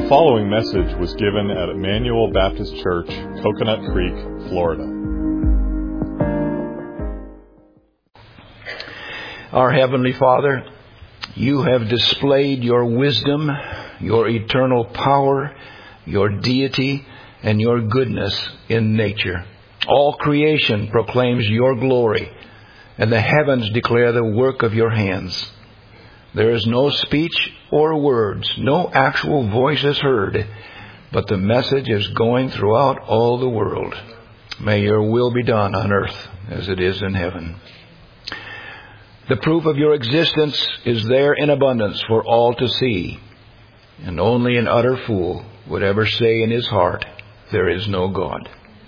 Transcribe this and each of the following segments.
following message was given at Emmanuel Baptist Church, Coconut Creek, Florida. Our Heavenly Father, you have displayed your wisdom, your eternal power, your deity, and your goodness in nature. All creation proclaims your glory, and the heavens declare the work of your hands. There is no speech or words, no actual voice is heard, but the message is going throughout all the world. May your will be done on earth as it is in heaven. The proof of your existence is there in abundance for all to see, and only an utter fool would ever say in his heart, there is no God.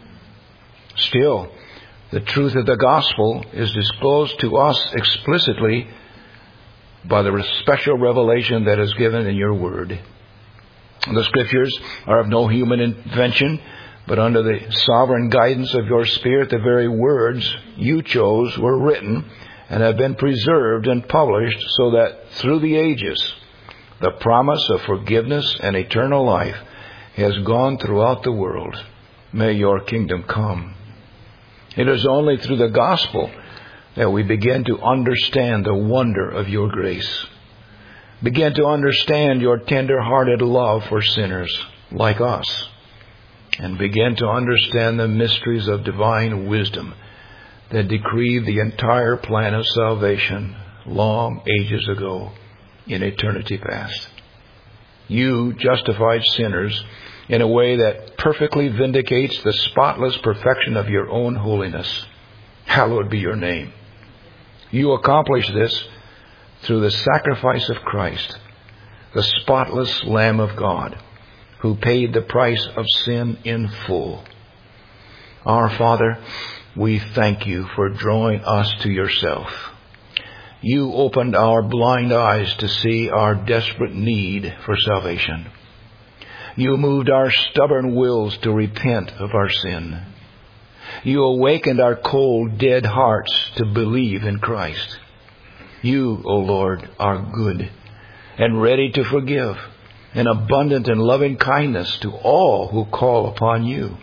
Still, the truth of the gospel is disclosed to us explicitly by the special revelation that is given in your word. The scriptures are of no human invention, but under the sovereign guidance of your Spirit, the very words you chose were written and have been preserved and published so that through the ages, the promise of forgiveness and eternal life has gone throughout the world. May your kingdom come. It is only through the gospel that we begin to understand the wonder of your grace. Begin to understand your tender-hearted love for sinners like us. And begin to understand the mysteries of divine wisdom that decreed the entire plan of salvation long ages ago in eternity past. You justified sinners in a way that perfectly vindicates the spotless perfection of your own holiness. Hallowed be your name. You accomplished this through the sacrifice of Christ, the spotless Lamb of God, who paid the price of sin in full. Our Father, we thank you for drawing us to yourself. You opened our blind eyes to see our desperate need for salvation. You moved our stubborn wills to repent of our sin. You awakened our cold, dead hearts to believe in Christ. You, O Lord, are good and ready to forgive and abundant in loving kindness to all who call upon you.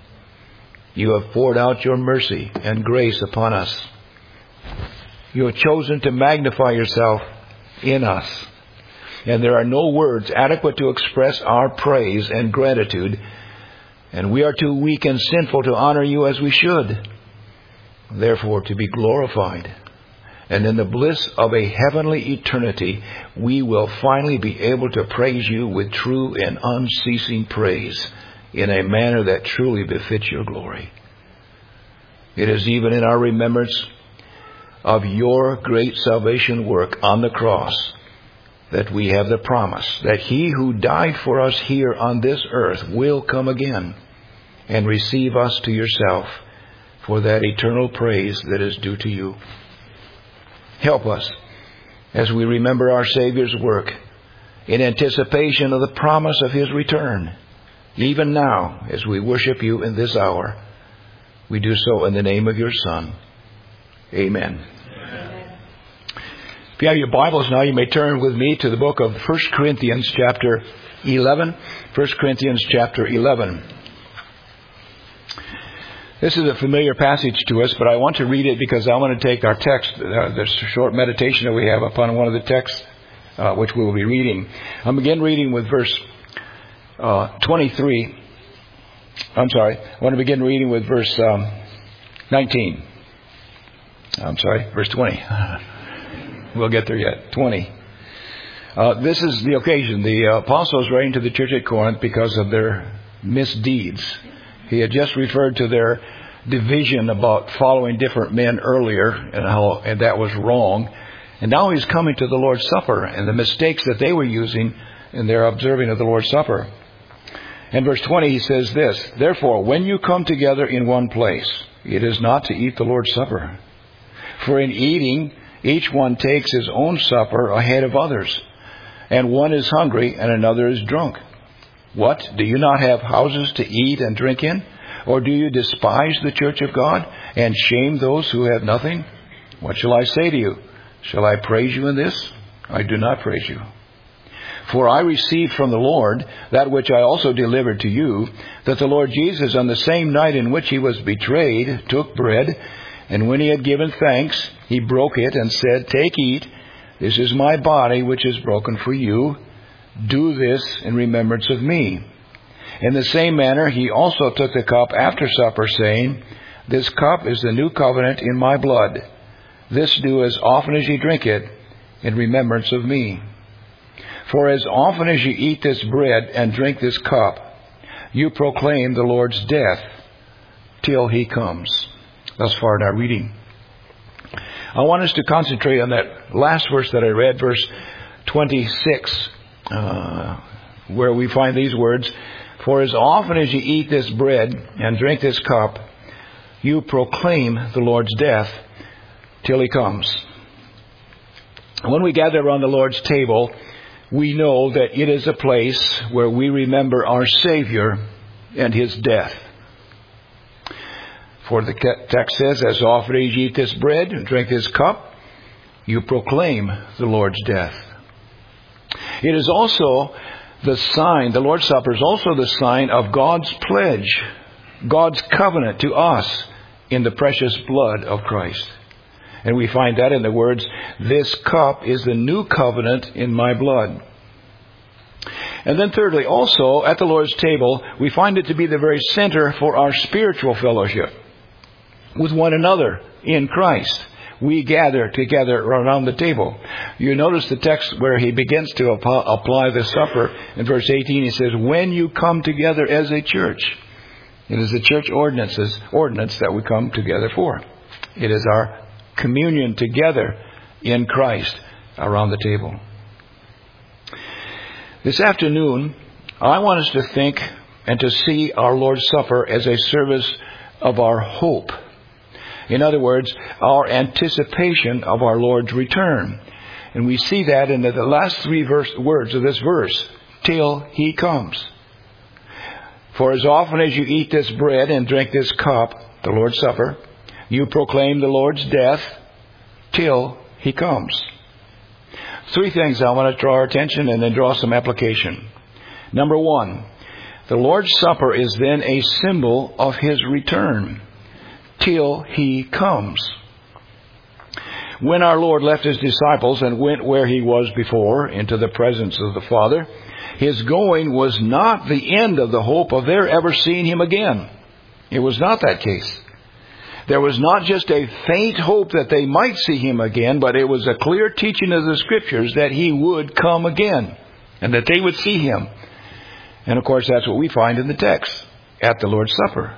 You have poured out your mercy and grace upon us. You have chosen to magnify yourself in us. And there are no words adequate to express our praise and gratitude, and we are too weak and sinful to honor you as we should. Therefore, to be glorified, and in the bliss of a heavenly eternity, we will finally be able to praise you with true and unceasing praise in a manner that truly befits your glory. It is even in our remembrance of your great salvation work on the cross that we have the promise that he who died for us here on this earth will come again and receive us to yourself for that eternal praise that is due to you. Help us as we remember our Savior's work in anticipation of the promise of his return. Even now, as we worship you in this hour, we do so in the name of your Son. Amen. If you have your Bibles now, you may turn with me to the book of 1 Corinthians chapter 11. 1 Corinthians chapter 11. This is a familiar passage to us, but I want to read it because I want to take our text, the short meditation that we have upon one of the texts, which we will be reading. I'll begin reading with verse 23. I'm sorry. I want to begin reading with verse 19. I'm sorry, verse 20. We'll get there yet. 20. This is the occasion. The apostle is writing to the church at Corinth because of their misdeeds. He had just referred to their division about following different men earlier and that was wrong. And now he's coming to the Lord's Supper and the mistakes that they were using in their observing of the Lord's Supper. In verse 20 he says this, "Therefore, when you come together in one place, it is not to eat the Lord's Supper. For in eating, each one takes his own supper ahead of others, and one is hungry and another is drunk. What? Do you not have houses to eat and drink in? Or do you despise the church of God and shame those who have nothing? What shall I say to you? Shall I praise you in this? I do not praise you. For I received from the Lord that which I also delivered to you, that the Lord Jesus, on the same night in which he was betrayed, took bread, and when he had given thanks, he broke it and said, Take, eat, this is my body which is broken for you. Do this in remembrance of me. In the same manner he also took the cup after supper, saying, This cup is the new covenant in my blood. This do as often as ye drink it, in remembrance of me. For as often as ye eat this bread and drink this cup, you proclaim the Lord's death till he comes. Thus far in our reading. I want us to concentrate on that last verse that I read, verse 26, where we find these words, For as often as ye eat this bread and drink this cup, you proclaim the Lord's death till he comes. When we gather around the Lord's table, we know that it is a place where we remember our Savior and his death. For the text says, As often as ye eat this bread and drink this cup, you proclaim the Lord's death. It is also the sign, the Lord's Supper is also the sign of God's pledge, God's covenant to us in the precious blood of Christ. And we find that in the words, This cup is the new covenant in my blood. And then thirdly, also at the Lord's table, we find it to be the very center for our spiritual fellowship with one another in Christ. We gather together around the table. You notice the text where he begins to apply the supper. In verse 18 he says, When you come together as a church. It is the church ordinance that we come together for. It is our communion together in Christ around the table. This afternoon, I want us to think and to see our Lord's Supper as a service of our hope. In other words, our anticipation of our Lord's return. And we see that in the last three words of this verse, till he comes. For as often as you eat this bread and drink this cup, the Lord's Supper, you proclaim the Lord's death till he comes. Three things I want to draw our attention and then draw some application. Number one, the Lord's Supper is then a symbol of his return till he comes. When our Lord left his disciples and went where he was before, into the presence of the Father, his going was not the end of the hope of their ever seeing him again. It was not that case. There was not just a faint hope that they might see him again, but it was a clear teaching of the Scriptures that he would come again and that they would see him. And of course, that's what we find in the text at the Lord's Supper.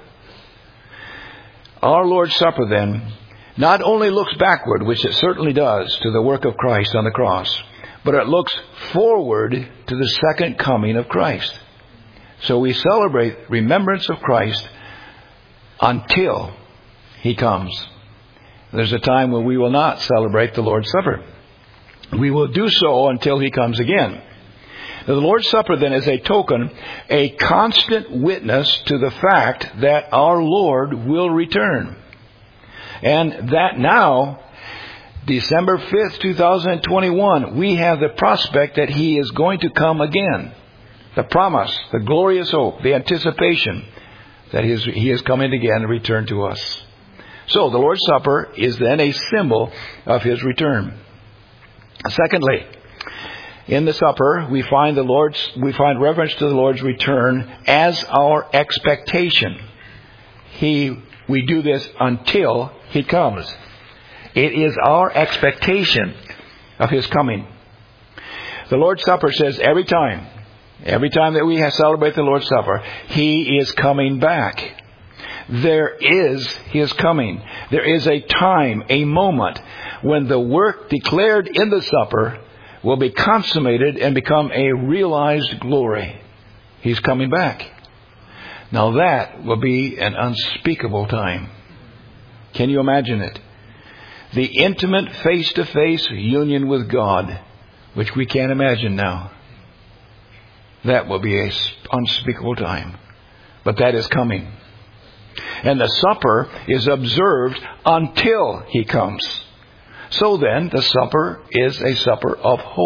Our Lord's Supper, then, not only looks backward, which it certainly does, to the work of Christ on the cross, but it looks forward to the second coming of Christ. So we celebrate remembrance of Christ until he comes. There's a time when we will not celebrate the Lord's Supper. We will do so until he comes again. Now, the Lord's Supper then is a token, a constant witness to the fact that our Lord will return. And that now, December 5th, 2021, we have the prospect that he is going to come again. The promise, the glorious hope, the anticipation that he is coming again and return to us. So the Lord's Supper is then a symbol of his return. Secondly, in the supper, we find reference to the Lord's return as our expectation. We do this until he comes. It is our expectation of his coming. The Lord's Supper says every time that we celebrate the Lord's Supper, he is coming back. There is his coming. There is a time, a moment, when the work declared in the supper will be consummated and become a realized glory. He's coming back. Now that will be an unspeakable time. Can you imagine it? The intimate face-to-face union with God, which we can't imagine now. That will be an unspeakable time. But that is coming. And the supper is observed until he comes. So then, the supper is a supper of hope,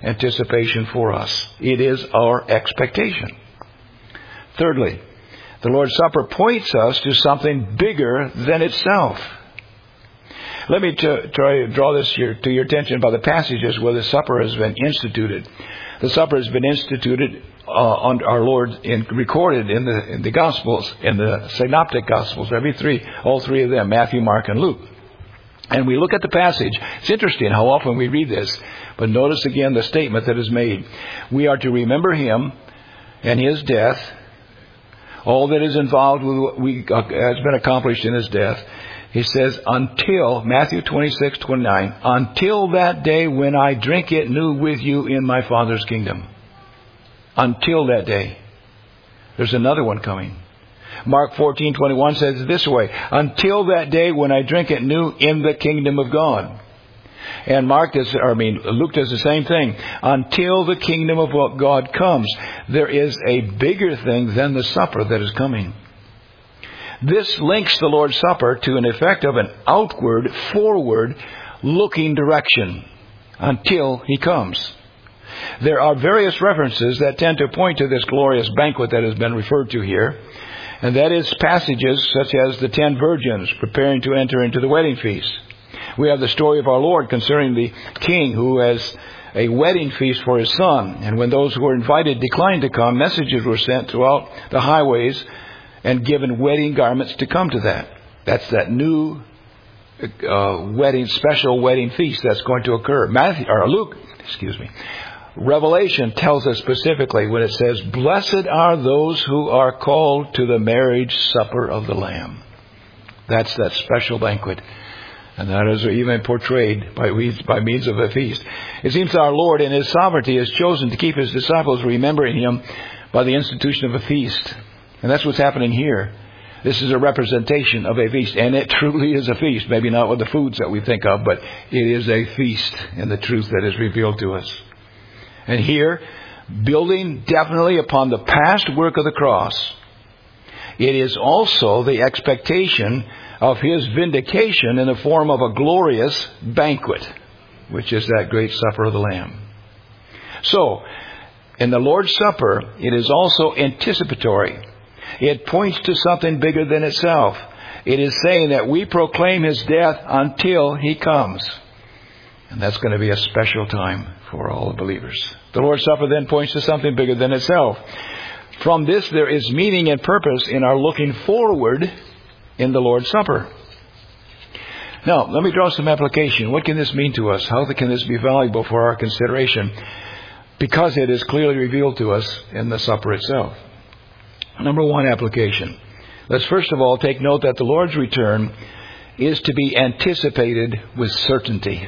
anticipation for us. It is our expectation. Thirdly, the Lord's Supper points us to something bigger than itself. Let me try to draw this to your attention by the passages where the supper has been instituted. The supper has been instituted on our Lord recorded in the Gospels, in the Synoptic Gospels, all three of them, Matthew, Mark, and Luke. And we look at the passage. It's interesting how often we read this, but notice again the statement that is made. We are to remember Him and His death, all that is involved with has been accomplished in His death. He says, until, Matthew 26:29, until that day when I drink it new with you in my Father's kingdom. Until that day. There's another one coming. Mark 14:21 says it this way, until that day when I drink it new in the kingdom of God. And Luke does the same thing. Until the kingdom of God comes, there is a bigger thing than the supper that is coming. This links the Lord's Supper to an effect of an outward, forward looking direction until He comes. There are various references that tend to point to this glorious banquet that has been referred to here. And that is passages such as the 10 virgins preparing to enter into the wedding feast. We have the story of our Lord concerning the king who has a wedding feast for his son. And when those who were invited declined to come, messages were sent throughout the highways and given wedding garments to come to that. That's that new special wedding feast that's going to occur. Revelation tells us specifically when it says, blessed are those who are called to the marriage supper of the Lamb. That's that special banquet. And that is even portrayed by means of a feast. It seems that our Lord in His sovereignty has chosen to keep His disciples remembering Him by the institution of a feast. And that's what's happening here. This is a representation of a feast. And it truly is a feast. Maybe not with the foods that we think of, but it is a feast in the truth that is revealed to us. And here, building definitely upon the past work of the cross, it is also the expectation of His vindication in the form of a glorious banquet, which is that great supper of the Lamb. So, in the Lord's Supper, it is also anticipatory. It points to something bigger than itself. It is saying that we proclaim His death until He comes. And that's going to be a special time for all the believers. The Lord's Supper then points to something bigger than itself. From this, there is meaning and purpose in our looking forward in the Lord's Supper. Now, let me draw some application. What can this mean to us? How can this be valuable for our consideration? Because it is clearly revealed to us in the supper itself. Number one application. Let's first of all take note that the Lord's return is to be anticipated with certainty.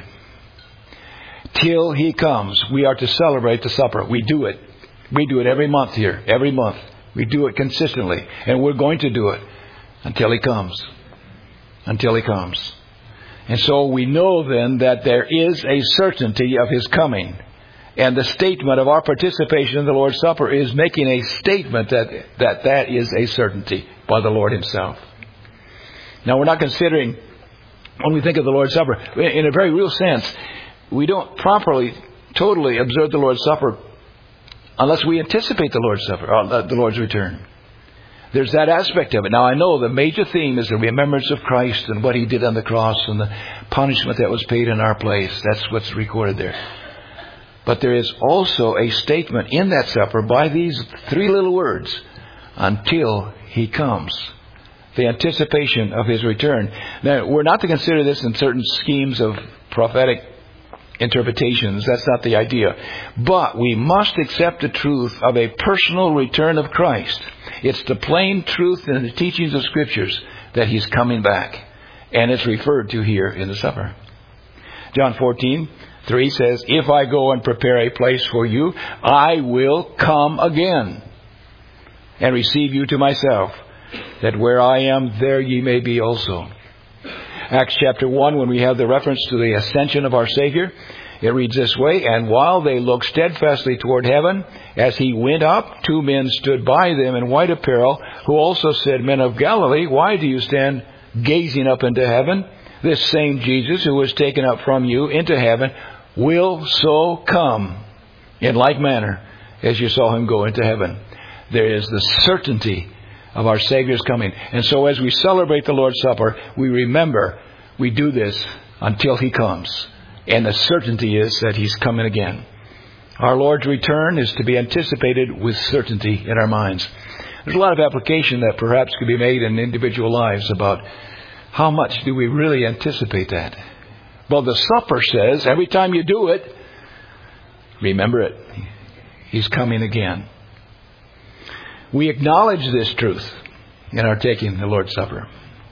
Till He comes, we are to celebrate the supper. We do it. We do it every month here. Every month. We do it consistently. And we're going to do it until He comes. Until He comes. And so we know then that there is a certainty of His coming. And the statement of our participation in the Lord's Supper is making a statement that is a certainty by the Lord Himself. Now, we're not considering, when we think of the Lord's Supper, in a very real sense, we don't properly, totally observe the Lord's Supper unless we anticipate the Lord's Supper, the Lord's return. There's that aspect of it. Now, I know the major theme is the remembrance of Christ and what He did on the cross and the punishment that was paid in our place. That's what's recorded there. But there is also a statement in that supper by these three little words, until He comes. The anticipation of His return. Now, we're not to consider this in certain schemes of prophetic interpretations. That's not the idea. But we must accept the truth of a personal return of Christ. It's the plain truth in the teachings of Scriptures that He's coming back. And it's referred to here in the supper. John 14:3 says, if I go and prepare a place for you, I will come again and receive you to myself, that where I am, there ye may be also. Acts chapter 1, when we have the reference to the ascension of our Savior, it reads this way, and while they looked steadfastly toward heaven, as He went up, 2 men stood by them in white apparel, who also said, Men of Galilee, why do you stand gazing up into heaven? This same Jesus who was taken up from you into heaven will so come In like manner, as you saw him go into heaven, there is the certainty of our Savior's coming. And so as we celebrate the Lord's Supper, we remember we do this until he comes. And the certainty is that he's coming again. Our Lord's return is to be anticipated with certainty in our minds. There's a lot of application that perhaps could be made in individual lives about how much do we really anticipate that. Well, the supper says every time you do it, remember it. He's coming again. We acknowledge this truth in our taking the Lord's Supper.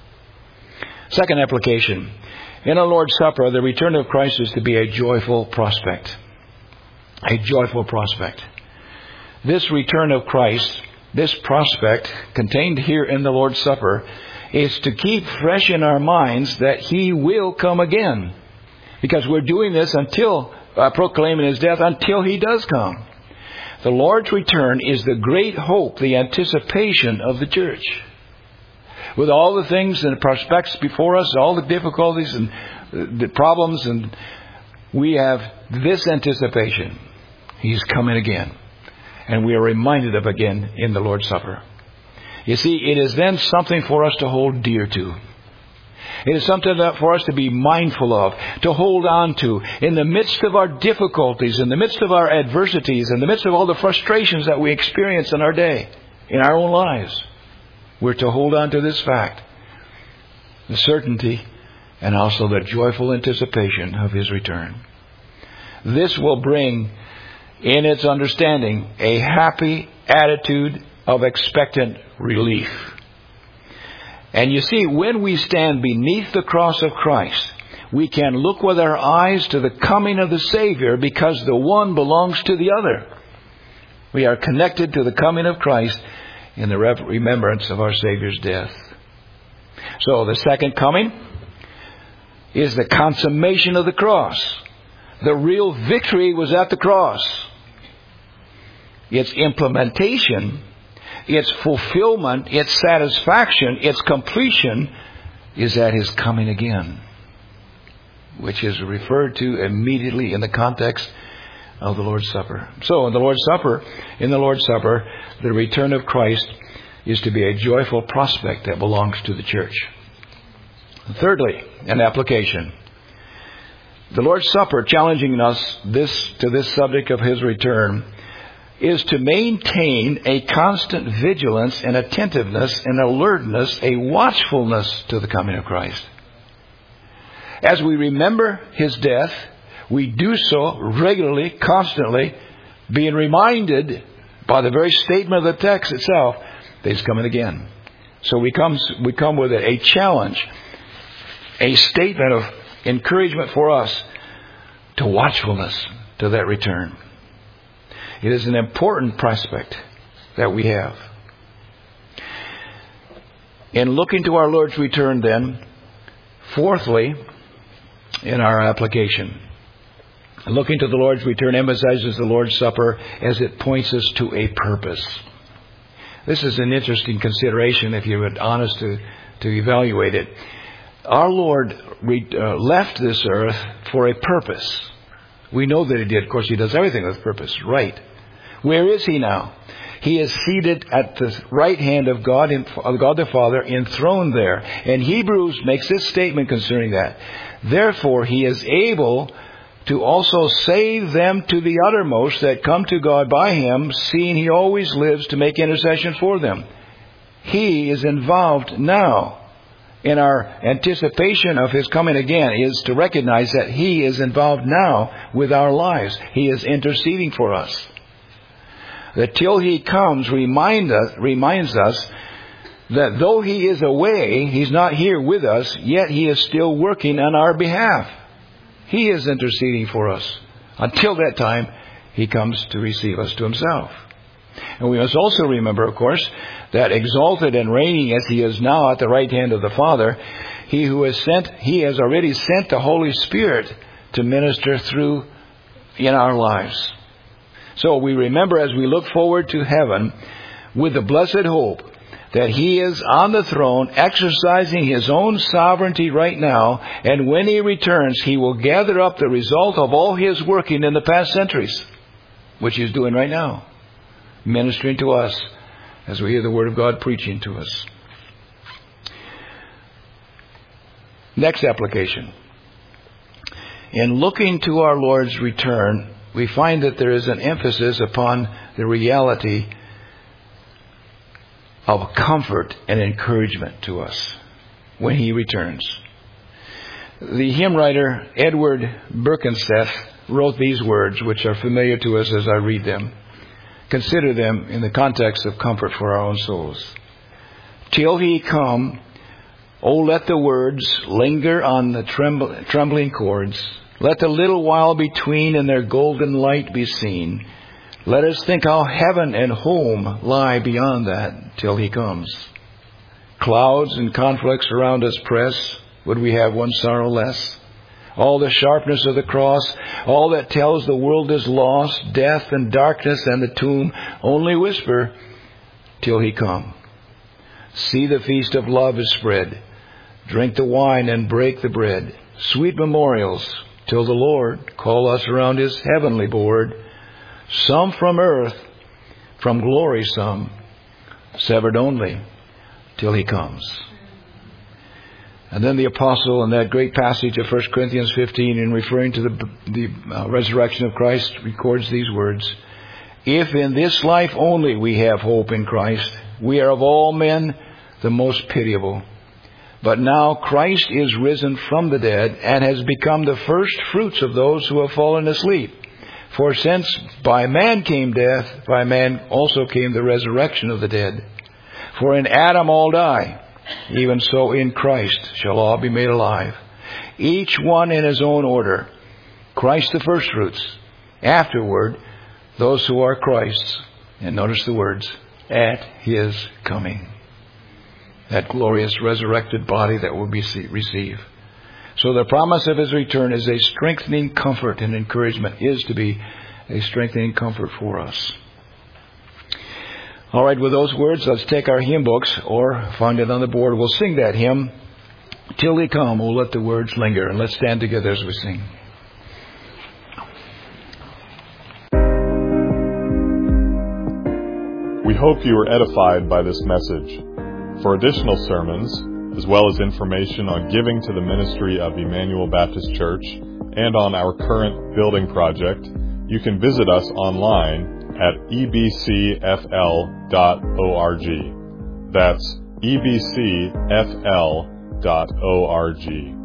Second application. In our Lord's Supper, the return of Christ is to be a joyful prospect. A joyful prospect. This return of Christ, this prospect contained here in the Lord's Supper, is to keep fresh in our minds that he will come again. Because we're doing this until proclaiming his death until he does come. The Lord's return is the great hope, the anticipation of the church. With all the things and prospects before us, all the difficulties and the problems, and we have this anticipation. He's coming again. And we are reminded of again in the Lord's Supper. You see, it is then something for us to hold dear to. It is something that for us to be mindful of, to hold on to, in the midst of our difficulties, in the midst of our adversities, in the midst of all the frustrations that we experience in our day, in our own lives. We're to hold on to this fact, the certainty, and also the joyful anticipation of his return. This will bring, in its understanding, a happy attitude of expectant relief. And you see, when we stand beneath the cross of Christ, we can look with our eyes to the coming of the Savior because the one belongs to the other. We are connected to the coming of Christ in the remembrance of our Savior's death. So the second coming is the consummation of the cross. The real victory was at the cross. Its implementation, its fulfillment, its satisfaction, its completion is at his coming again, which is referred to immediately in the context of the Lord's Supper. So in the Lord's Supper, the return of Christ is to be a joyful prospect that belongs to the church. Thirdly, an application. The Lord's Supper, challenging us to this subject of his return, is to maintain a constant vigilance and attentiveness and alertness, a watchfulness to the coming of Christ. As we remember his death, we do so regularly, constantly, being reminded by the very statement of the text itself that he's coming again. So we come with a challenge, a statement of encouragement for us to watchfulness to that return. It is an important prospect that we have. In looking to our Lord's return then, fourthly, in our application, looking to the Lord's return emphasizes the Lord's Supper as it points us to a purpose. This is an interesting consideration if you were honest to evaluate it. Our Lord left this earth for a purpose. We know that he did. Of course, he does everything with purpose, right? Where is he now? He is seated at the right hand of God the Father, enthroned there. And Hebrews makes this statement concerning that. Therefore, he is able to also save them to the uttermost that come to God by him, seeing he always lives to make intercession for them. He is involved now. In our anticipation of his coming again is to recognize that he is involved now with our lives. He is interceding for us. That till he comes reminds us that though he is away, he's not here with us, yet he is still working on our behalf. He is interceding for us. Until that time, he comes to receive us to himself. And we must also remember, of course, that exalted and reigning as he is now at the right hand of the Father, he has already sent the Holy Spirit to minister through in our lives. So we remember as we look forward to heaven with the blessed hope that he is on the throne exercising his own sovereignty right now, and when he returns, he will gather up the result of all his working in the past centuries. which He is doing right now, ministering to us as we hear the Word of God preaching to us. Next application. In looking to our Lord's return, we find that there is an emphasis upon the reality of comfort and encouragement to us when He returns. The hymn writer Edward Birkenstedt wrote these words, which are familiar to us as I read them. Consider them in the context of comfort for our own souls. Till He come, oh, let the words linger on the trembling chords. Let the little while between in their golden light be seen. Let us think how heaven and home lie beyond that till He comes. Clouds and conflicts around us press. Would we have one sorrow less? All the sharpness of the cross, all that tells the world is lost, death and darkness and the tomb, only whisper till He come. See, the feast of love is spread. Drink the wine and break the bread. Sweet memorials till the Lord call us around His heavenly board. Some from earth, from glory some, severed only till He comes. And then the apostle in that great passage of 1 Corinthians 15, in referring to the resurrection of Christ, records these words. If in this life only we have hope in Christ, we are of all men the most pitiable. But now Christ is risen from the dead and has become the first fruits of those who have fallen asleep. For since by man came death, by man also came the resurrection of the dead. For in Adam all die, even so in Christ shall all be made alive. Each one in his own order. Christ the firstfruits. Afterward, those who are Christ's. And notice the words, at His coming. That glorious resurrected body that will be receive. So the promise of His return is a strengthening comfort and encouragement, is to be a strengthening comfort for us. All right, with those words, let's take our hymn books or find it on the board. We'll sing that hymn, Till He Come. We'll let the words linger, and let's stand together as we sing. We hope you were edified by this message. For additional sermons, as well as information on giving to the ministry of Emmanuel Baptist Church and on our current building project, you can visit us online at ebcfl.org. That's ebcfl.org.